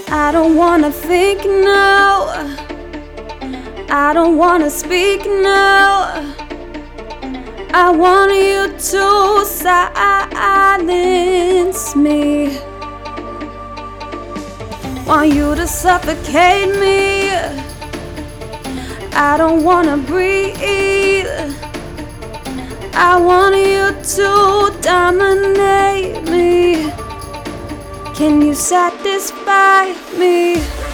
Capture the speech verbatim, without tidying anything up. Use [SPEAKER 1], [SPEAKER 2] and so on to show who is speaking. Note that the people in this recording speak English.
[SPEAKER 1] I don't wanna think now. I don't wanna speak now. I want you to silence me. Want you to suffocate me. I don't wanna breathe. I want you to dominate me. Can you satisfy me?